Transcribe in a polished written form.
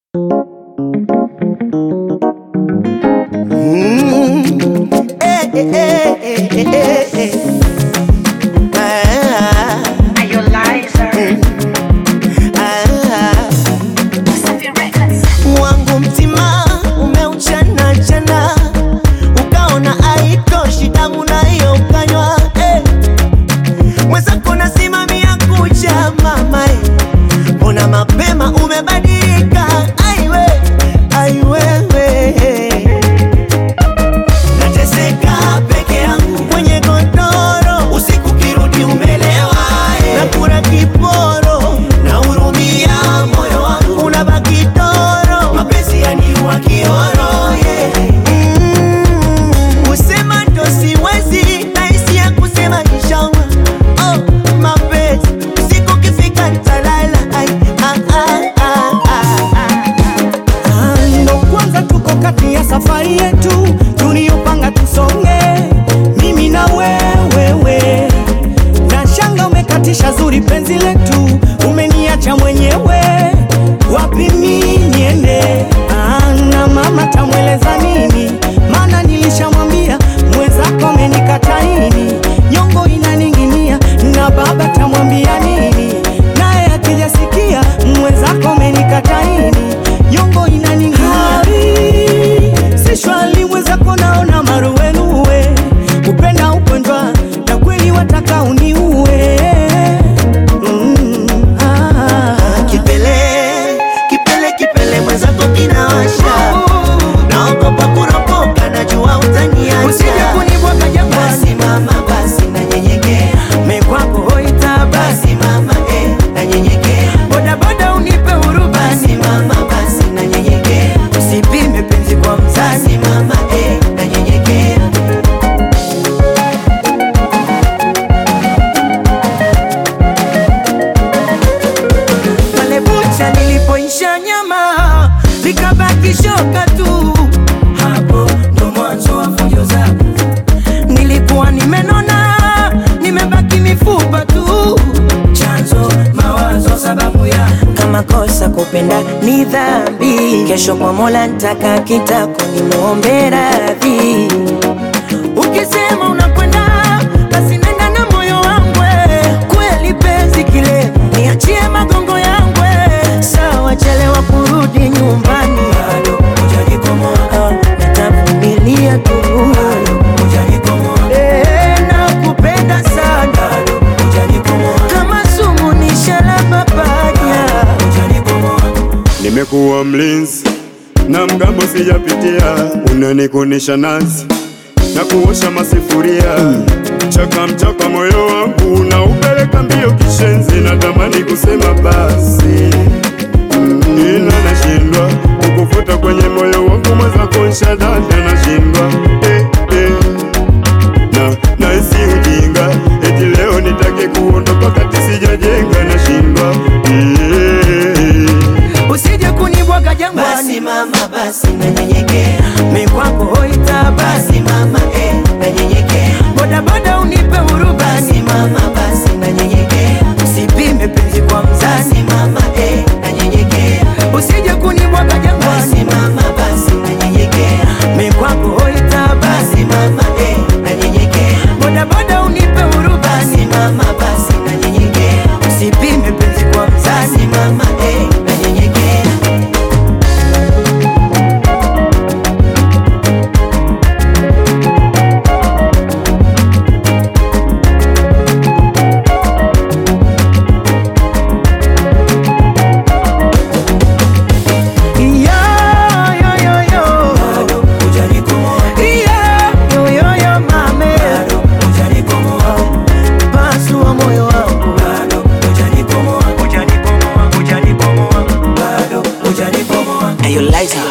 Wangu mtima umeuchana chana, ukaona haitoshi damu nayo ukanywa. Mwenzako nasimamia kucha mama, mbona mapema umebadilika? Aiwe, aiwewe, nateseka peke yangu kwenye godoro, usiku kirudi umelewa, nakula kiporo, nahurumia moyo wangu unabaki toro, mapenzi yaniua kioro. Kusema ndo siwezi, nahisi ya kusema inshallah. Mapenzi usiku kifika nitalala. Ndo kwanza tuko kati ya safari yetu tuliyopanga tusonge, mimi na wewe. Na shanga umekatisha zuri penzi letu, umeniacha mwenyewe, wapi mimi niende? Na mama tamweleza nini? Maana nilishamwambia mwenzako amenikata ini, nyongo inaninginia. Na baba tamwambia nini? Naye akijasikia mwenzako amenikata ini, nyongo inaninginia. Si shwali mwenzako naona maruwenuwe, kupenda ugonjwa na kweli wataka uniue. Kipele mwenzako kinawasha, naogopa kuropoka, najua utaniacha. Usije kunibwaga jangwani. Basi mama, basi nanyenyekea, Mekwako hoita basi mama, nanyenyekea. boda boda unipe huru Basi mama, basi nanyenyekea, usipime penzi kwa mzazi. basi mama, nanyenyekea. Pale bucha nilipoisha nyama, likabaki shoka tu, hapo ndo mwanzo wa fujo zangu. Nilikuwa nimenona, nimebaki mifupa tu, chanzo mawazo sababu ya Kama kosa kupenda ni dhambi, kesho kwa Mola nitaka kitako nimuombe radhi. ukisema unakwenda, basi nenda na moyo wangu. Kweli penzi kile, niachie magongo yangu. Sawa, chelewa kurudi nyumbani, Bado hujanikomoa, nitavumilia tu. bado hujanikomoa, Nakupenda sana, bado hujanikomoa, kama sumu ni sharaba panya. hujanikomoa. Nimekuwa mlinzi na mgambo sijapitia, unanikunisha nazi na kuosha masifuria. Chaka mchaka moyo wangu na upeleka mbio kishenzi, natamani kusema basi, ila nashindwa kukufuta kwenye moyo wangu, mwenzako nshadada nashindwa. Nahisi ujinga eti leo nitake kuondoka kati sijajenga, nashindwa. Usije kunibwaga Basi jangwani. mama, basi nanyenyekea, Mekwako hoita basi mama, nanyenyekea. boda boda unipe huru Basi mama, basi nanyenyekea, usipime penzi kwa mzazi. basi mama, nanyenyekea. Usije kunibwaga jangwani. Basi mama, basi nanyenyekea, Mekwako hoita basi mama, nanyenyekea. boda boda unipe huru Basi mama, basi nanyenyekea, usipime penzi kwa mzazi. basi mama, nanyenyekea. Bado hujanikomoa, bado hujanikomoa, Pasua moyo wangu, bado hujanikomoa, hujanikomoa, hujanikomoa, bado hujanikomoa. Liza.